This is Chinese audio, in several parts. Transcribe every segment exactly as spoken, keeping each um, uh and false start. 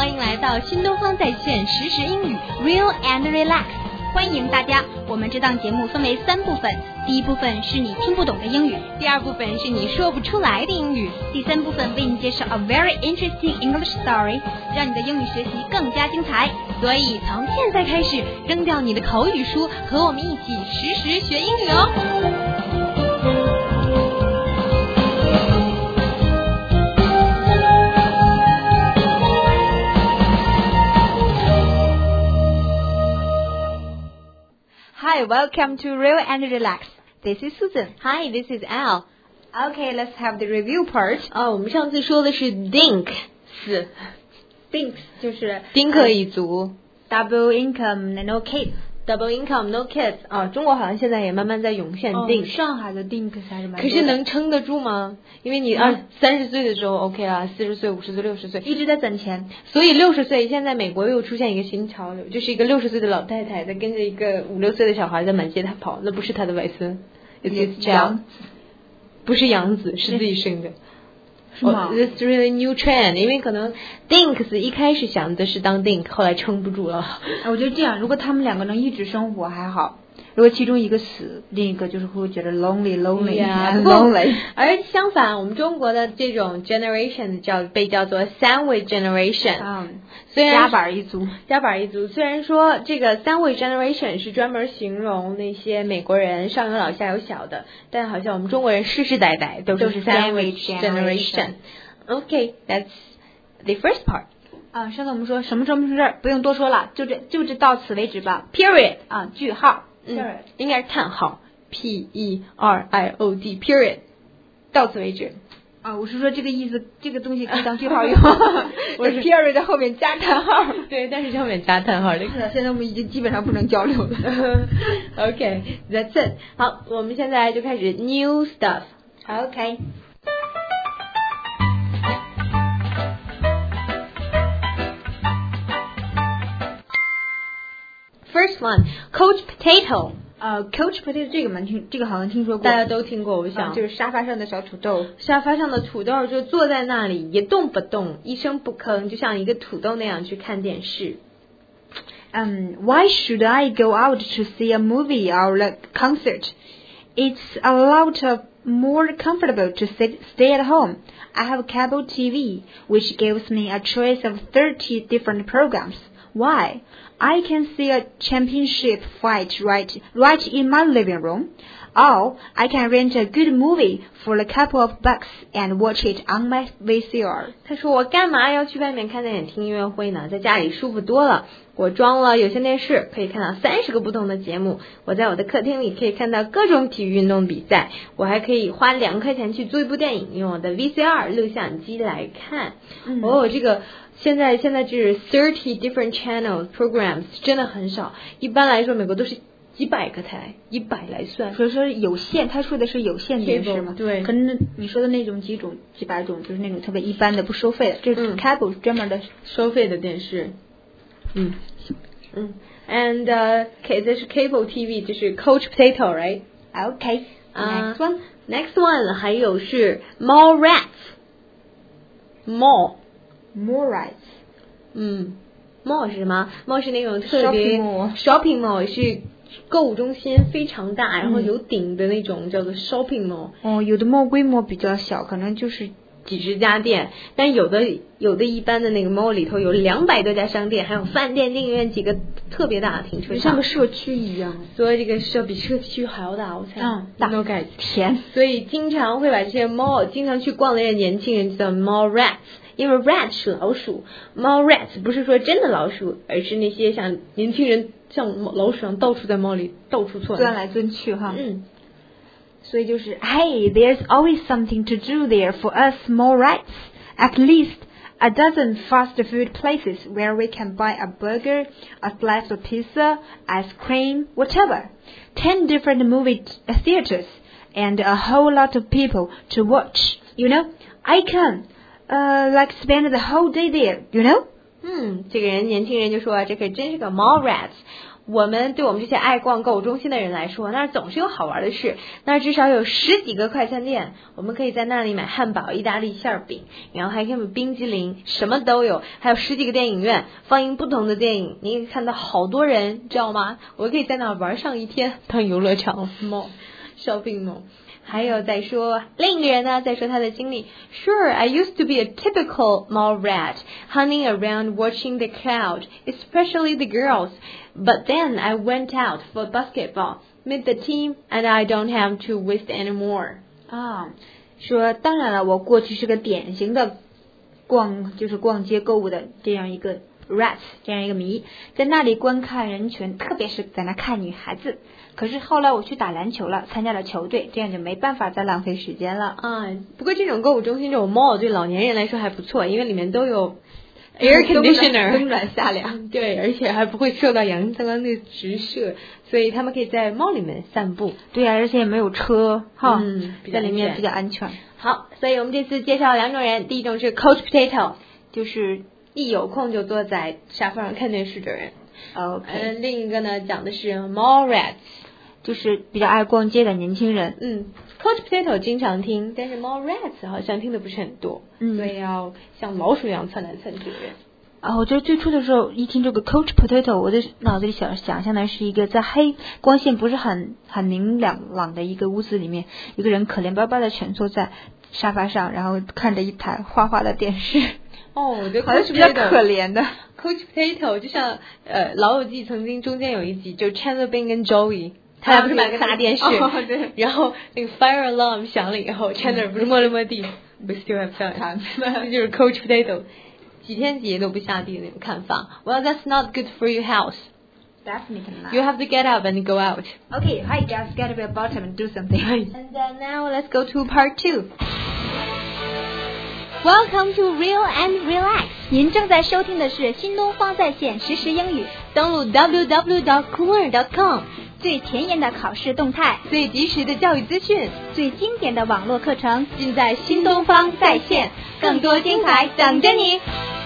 欢迎来到新东方在线实时英语 Real and Relax。欢迎大家，我们这档节目分为三部分，第一部分是你听不懂的英语，第二部分是你说不出来的英语，第三部分为你介绍 a very interesting English story， 让你的英语学习更加精彩。所以从现在开始，扔掉你的口语书，和我们一起实时学英语哦。 Hi, welcome to Real and Relax. This is Susan. Hi, this is Al. Okay, let's have the review part. 哦，我们上次说的是 Dinks， Dinks 就是丁克一族、 uh, double income, no kids.Double income, no kids 啊，中国好像现在也慢慢在涌现 Dinks、哦、 上海的 Dinks 还是蛮多的。 可是能撑得住吗？因为你二三十岁的时候 OK 啊，四十岁、五十岁、六十岁一直在攒钱， 所以六十岁现在美国又出现一个新潮流，就是一个六十岁的老太太在跟着一个五六岁的小孩在满街跑，那不是她的外孙 ，It's his child， 不是养子，是自己生的。 是吗、 oh, This really new trend， 因为可能 Dinks 一开始想的是当 Dink， 后来撑不住了。 我觉得这样，如果他们两个能一直生活还好，如果其中一个死，另一个就是会觉得 lonely lonely yeah, lonely。 而相反，我们中国的这种 generation 叫被叫做 sandwich generation， 嗯， 虽然夹板一族， 夹板一族。虽然说这个 sandwich generation 是专门形容那些美国人上有老下有小的，但好像我们中国人世世代代都是 sandwich generation。Okay, that's the first part。 啊，上次我们说什么什么事儿不用多说了，就这就这到此为止吧。 Period 啊，句号。 嗯，应该是叹号 ，P E R I O D period， 到此为止。 啊，我是说这个意思，这个东西可以当句号用。我是 period 的后面加叹号。 对，但是后面加叹号这个。 现在我们已经基本上不能交流了。 OK, that's it。好，我们现在就开始 new stuff。 OK。 First one, Coach Potato。 呃、uh, Coach Potato 这个蛮听，这个好像听说过， 大家都听过，我想、 啊、就是沙发上的小土豆。 沙发上的土豆就坐在那里一动不动，一声不吭，就像一个土豆那样去看电视。 Um, why should I go out to see a movie or a concert? It's a lot of more comfortable to sit, stay at home. I have cable T V, which gives me a choice of thirty different programs. Why? I can see a championship fight right, right in my living room. Or I can rent a good movie for a couple of bucks and watch it on my V C R. 他说我干嘛要去外面看电影听音乐会呢？在家里舒服多了。我装了有线电视，可以看到三十个不同的节目。我在我的客厅里可以看到各种体育运动比赛。我还可以花两块钱去租一部电影，用我的 V C R 录像机来看。 嗯、 哦，这个现在现在就是 thirty different channels programs 真的很少。一般来说，美国都是几百个台，一百来算。 所以说有线，他说的是有线电视嘛？ 对。 可能你说的那种几种、几百种，就是那种特别一般的不收费的，这是 cable、嗯、专门的收费的电视。嗯嗯 ，and uh, 这是 cable T V， 就是 Coach Potato, right? Okay. Uh, next one. Next one 还有是 Mall Rats。Mall. Mall Rats. 嗯 ，Mall 是什么 ？Mall 是那种特别 shopping mall, shopping mall 是购物中心非常大，然后有顶的那种叫做 shopping mall。 哦，有的 mall 规模比较小，可能就是几十家店，但有的有的一般的那个 mall 里头有两百多家商店，还有饭店、电影院几个特别大的停车场， 像个社区一样。 所以这个是比社区还要大，我猜。 嗯，大。 no 感甜。 所以经常会把这些 mall 经常去逛的这些年轻人叫 mall rats， 因为 rat 是老鼠 ，mall rats 不是说真的老鼠，而是那些像年轻人像老鼠一样到处在 mall 里到处窜， 钻来钻去哈。 嗯。 所以就是 Hey, there's always something to do there for us small rats. At least a dozen fast food places where we can buy a burger, a slice of pizza, ice cream, whatever. Ten different movie theaters and a whole lot of people to watch. You know, I can, uh, like spend the whole day there, you know? 嗯，这个人年轻人就说啊，这可真是个 mall rats。 我们对我们这些爱逛购物中心的人来说，那儿总是有好玩的事。那儿至少有十几个快餐店，我们可以在那里买汉堡、意大利馅饼，然后还可以买冰激凌，什么都有。还有十几个电影院，放映不同的电影，你可以看到好多人，知道吗？我可以在那儿玩上一天，当游乐场 mall shopping mall。还有再说另一个人呢，在说他的经历。Sure, I used to be a typical mall rat, hanging around watching the crowd, especially the girls. But then I went out for basketball, met the team, and I don't have to waste anymore. 啊，说当然了，我过去是个典型的逛就是逛街购物的这样一个 rat 这样一个迷，在那里观看人群，特别是在那看女孩子。可是后来我去打篮球了，参加了球队，这样就没办法再浪费时间了啊。不过这种购物中心这种 mall 对老年人来说还不错，因为里面都有 air conditioner， 冬暖夏凉， 对，而且还不会受到阳光的直射，所以他们可以在 mall 里面散步。 对啊，而且也没有车哈， 嗯， 在里面比较安全。 好，所以我们这次介绍两种人，第一种是 couch potato， 就是一有空就坐在沙发上看电视的人。 OK， 呃，另一个呢讲的是 mall rats， 就是比较爱逛街的年轻人。 嗯 ，couch potato 经常听，但是 mall rats 好像听的不是很多， 嗯， 所以要像老鼠一样窜来窜去的人。 啊，我觉得最初的时候一听这个 couch potato， 我的脑子里想想象的是一个在黑光线不是很很明朗朗的一个屋子里面，一个人可怜巴巴的蜷缩在沙发上，然后看着一台画画的电视。 哦，我觉得好像是比较可怜的。 Coach Potato 就像呃《老友记》曾经中间有一集，就 Chandler Bing 跟 Joey， 他俩不是买个大电视， 哦对， 然后那个 fire alarm 响了以后 ，Chandler 不是摸了摸地 ，We still have time， 这就是 Coach Potato， 几天几夜都不下地的那种看法。Well, that's not good for your health. Definitely not. You have to get up and go out. Okay, hi guys, get up your bottom and do something. And then now let's go to part two. Welcome to Real and Relax。您正在收听的是新东方在线实时英语。 登录 w w w dot cool dot com， 最前沿的考试动态， 最及时的教育资讯， 最经典的网络课程， 尽在新东方在线。更多精彩等着你。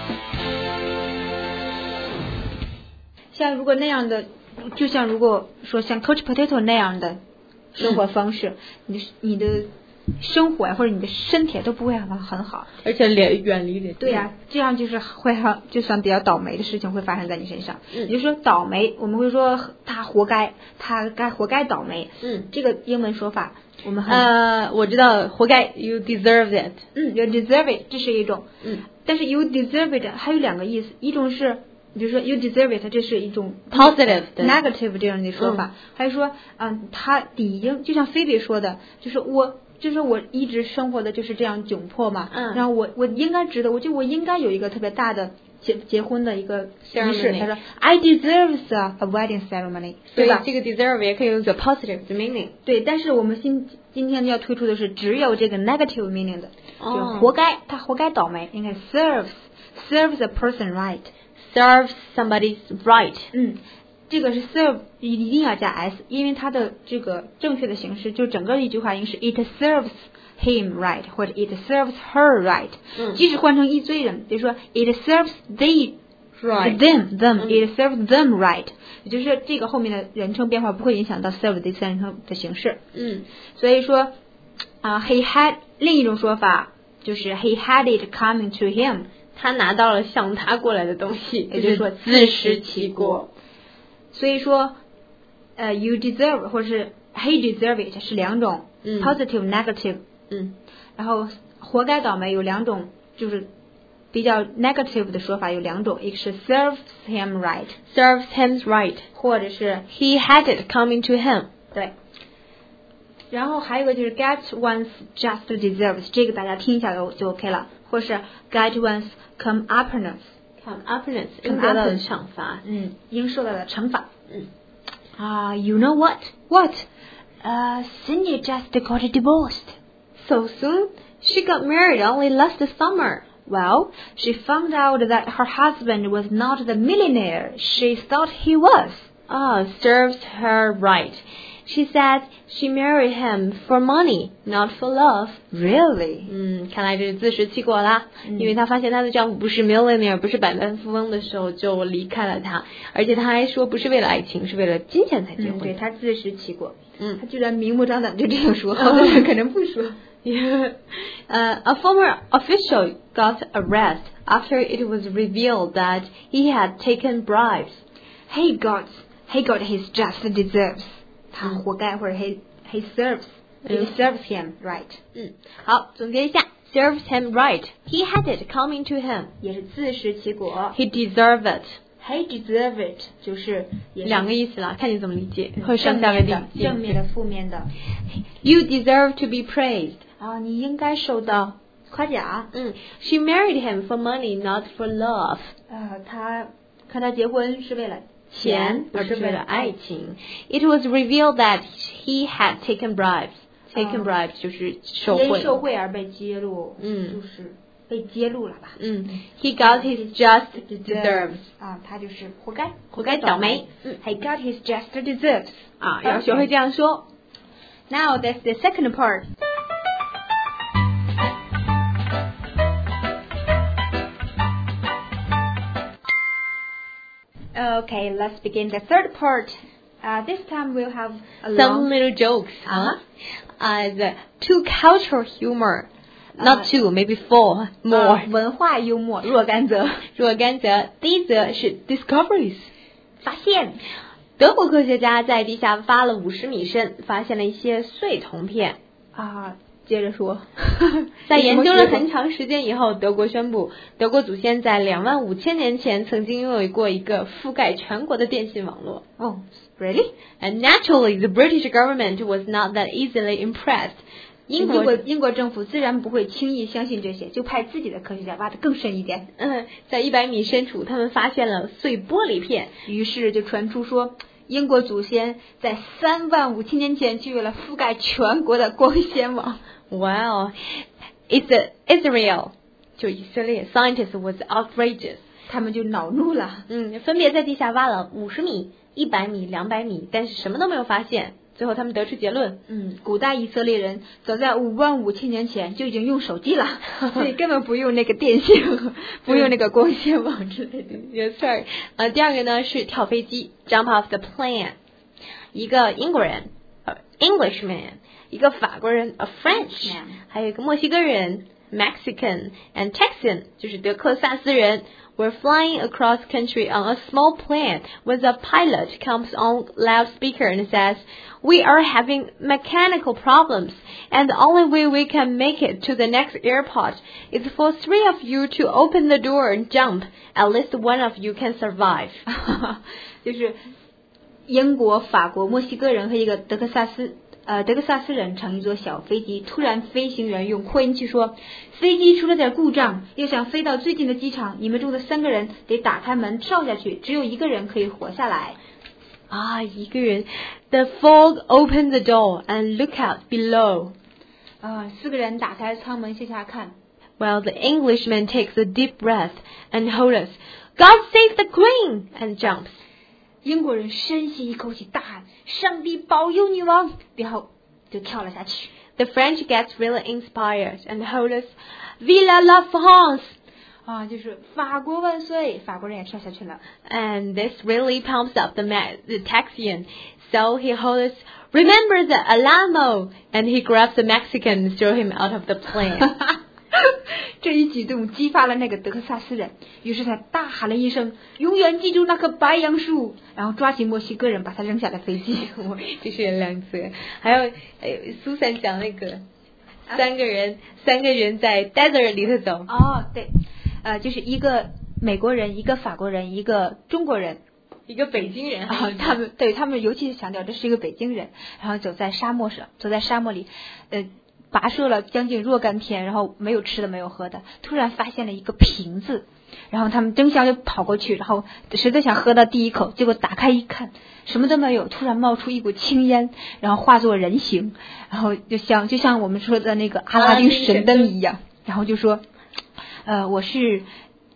像如果那样的，就像如果说像 Coach Potato 那样的生活方式，你的你的生活呀、啊、或者你的身体都不会很很好， 而且远远离人。 对呀、啊，这样就是会很就算比较倒霉的事情会发生在你身上。 嗯， 也就是说倒霉，我们会说他活该，他该活该倒霉。 嗯， 这个英文说法我们很呃，我知道活该 ，you deserve it。 嗯 ，you deserve it， 这是一种。 嗯， 但是 you deserve it 还有两个意思，一种是比如说 you deserve it， 这是一种 positive negative 这样的说法， 嗯、 还是说嗯，他理应就像菲比说的，就是我。就是我一直生活的就是这样窘迫嘛， 嗯， 然后我我应该值得，我就我应该有一个特别大的结结婚的一个仪式。他说 I deserve a, a wedding ceremony， 对吧？ 这个 deserve 也可以用作 positive 的 meaning。 对，但是我们今今天要推出的是只有这个 negative meaning 的， 哦、 就是活该，他活该倒霉。应该 serves serves a person right， serves somebody's right。 嗯。这个是 serve 一定要加 s， 因为它的这个正确的形式就整个一句话应该是 it serves him right 或者 it serves her right。 嗯， 即使换成一堆人，比如说 it serves they right them them、 嗯、 it serves them right， 也就是这个后面的人称变化不会影响到 serve 第三人称的形式。 嗯， 所以说啊、呃、，he had 另一种说法就是 he had it coming to him， 他拿到了向他过来的东西， 也就是说自食其果。 所以说，呃 ，you deserve 或者是 he deserve it 是两种、 嗯、 positive negative， 嗯， 然后活该倒霉有两种，就是比较 negative 的说法有两种，一个是 serves him right，serves him right， 或者是 he had it coming to him， 对。然后还有一个就是 get one's just deserves， 这个大家听一下就就 OK 了，或是 get one's come upness。 Comeuppance 应得到的惩罚， 嗯，应受到的惩罚， 嗯啊、uh, ，You know what? What? Uh, Cindy just got divorced. So soon? She got married only last summer. Well, she found out that her husband was not the millionaire she thought he was. Ah, serves her right. She said she married him for money, not for love. Really? 嗯，看来这是自食其果啦。 嗯、 因为她发现她的丈夫不是 millionaire， 不是百万富翁的时候，就离开了她。而且她还说不是为了爱情，是为了金钱才结婚。 嗯、对，她自食其果。 嗯， 她居然明目张胆就这样说，好多人可能不说。 Yeah. Uh, a former official got arrested after it was revealed that he had taken bribes. He got, he got his just deserves. 他活该，或者 he he serves, it serves him right. 嗯，好，总结一下 ，serves him right. He had it coming to him. 也是自食其果。 He deserved it. He deserve it 就是两个意思啦，看你怎么理解， 嗯、 或者上下为例。 正面的、负面的。 You deserve to be praised. 啊，你应该受到夸奖。 嗯 ，She married him for money, not for love. 呃，他和他结婚是为了钱， 不是为了爱情。It was revealed that he had taken bribes. Taken bribes 就是受贿。 因受贿而被揭露， 嗯， 就是被揭露了吧？ 嗯 ，He got his just deserves. 啊，他就是活该， 活该倒霉。 嗯 ，He got his just deserves. 啊，要学会这样说。 Now that's the second part. Okay, let's begin the third part. Uh, this time we'll have a some long... little jokes. Uh-huh. Uh, the two cultural humor. Not Uh, two, maybe four more. 呃、文化幽默，若干则。 若干则，第一则是 discoveries， 发现。 德国科学家在地下挖了五十米深，发现了一些碎铜片。 啊，接着说。 在研究了很长时间以后，德国宣布，德国祖先在两万五千年前曾经拥有过一个覆盖全国的电信网络。 Oh, really? And naturally, the British government was not that easily impressed. 英国英国政府自然不会轻易相信这些，就派自己的科学家挖得更深一点。 嗯，在一百米深处，他们发现了碎玻璃片， 于是就传出说，英国祖先在三万五千年前就有了覆盖全国的光纤网。 Wow, it's a Israel， 就以色列 scientists was outrageous， 他们就恼怒了。 嗯，分别在地下挖了五十米、一百米、两百米，但是什么都没有发现。最后他们得出结论， 嗯，古代以色列人早在五万五千年前就已经用手机了，所以根本不用那个电信，不用那个光纤网之类的。 有事儿。呃，第二个呢是跳飞机 ，jump off the plane， 一个英国人，呃 ，Englishman， 一个法国人 ，a French， 还有一个墨西哥人 ，Mexican and Texan， 就是德克萨斯人。We're flying across country on a small plane when the pilot comes on loudspeaker and says, "We are having mechanical problems, and the only way we can make it to the next airport is for three of you to open the door and jump. At least one of you can survive." 就是英国、法国、墨西哥人和一个德克萨斯。呃，德克萨斯人乘一座小飞机，突然飞行员用扩音器说，飞机出了点故障，要想飞到最近的机场，你们中的三个人得打开门跳下去，只有一个人可以活下来。 啊，一个人 The fog opened the door and look out below. 啊，四个人打开舱门向下看。 Well, the Englishman takes a deep breath and hollers, "God save the Queen!" and jumps. 英国人深吸一口气，大喊：“上帝保佑女王！”然后就跳了下去。 The French gets really inspired and hollers, "Vive la France!" 啊，就是法国万岁！法国人也跳下去了。 And this really pumps up the, the Texian, so he hollers, "Remember the Alamo!" And he grabs the Mexican and throws him out of the plane. 这一举动激发了那个德克萨斯人，于是他大喊了一声：“永远记住那棵白杨树！”然后抓起墨西哥人，把他扔下了飞机。 这是两则，还有呃，苏珊讲那个三个人，啊、三个人在 desert 里头走。 哦，对，呃，就是一个美国人，一个法国人，一个中国人， 一个北京人啊，他们对他们尤其是强调这是一个北京人，然后走在沙漠上，走在沙漠里，呃。跋涉了将近若干天，然后没有吃的没有喝的，突然发现了一个瓶子，然后他们争相就跑过去，然后实在想喝到第一口，结果打开一看什么都没有，突然冒出一股青烟，然后化作人形，然后就像就像我们说的那个阿拉丁神灯一样，然后就说呃我是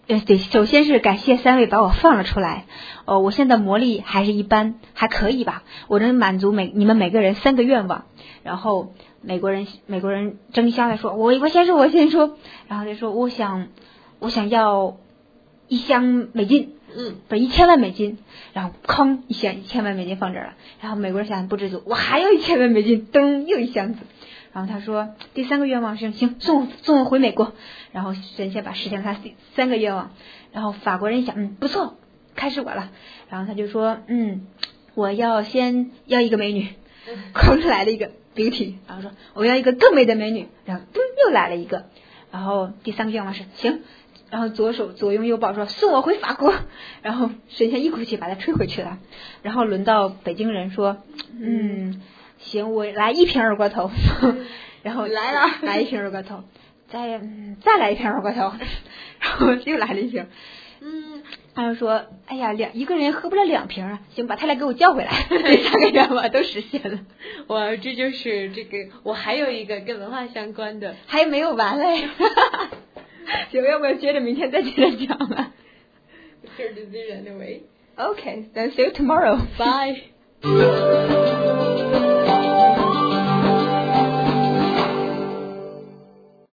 呃，对，首先是感谢三位把我放了出来。哦，我现在魔力还是一般，还可以吧，我能满足每你们每个人三个愿望。然后美国人美国人争相的说，我我先说，我先说。然后他说，我想我想要一箱美金， 嗯， 不是一千万美金。然后哐一箱一千万美金放这儿了。然后美国人想不知足，我还要一千万美金，噔又一箱子。然后他说第三个愿望是行，送我送我回美国。然后神仙把实现了他三个愿望。然后法国人一想，嗯，不错，开始我了。然后他就说，嗯，我要先要一个美女，空出来了一个 beauty。然后说我要一个更美的美女。然后噔又来了一个。然后第三个愿望是行。然后左手左拥右抱说送我回法国。然后神仙一口气把他吹回去了。然后轮到北京人说，嗯。行，我来一瓶二锅头。然后来了， 来一瓶二锅头，再、嗯、再来一瓶二锅头。然后又来了一瓶。嗯，他就说，哎呀，两一个人喝不了两瓶啊，行，把他俩给我叫回来。这三个愿望都实现了。 哇，这就是这个，我还有一个跟文化相关的， 还没有完嘞。行，要不要接着明天再接着讲了 ？Sure, anyway. Okay, then see you tomorrow. Bye.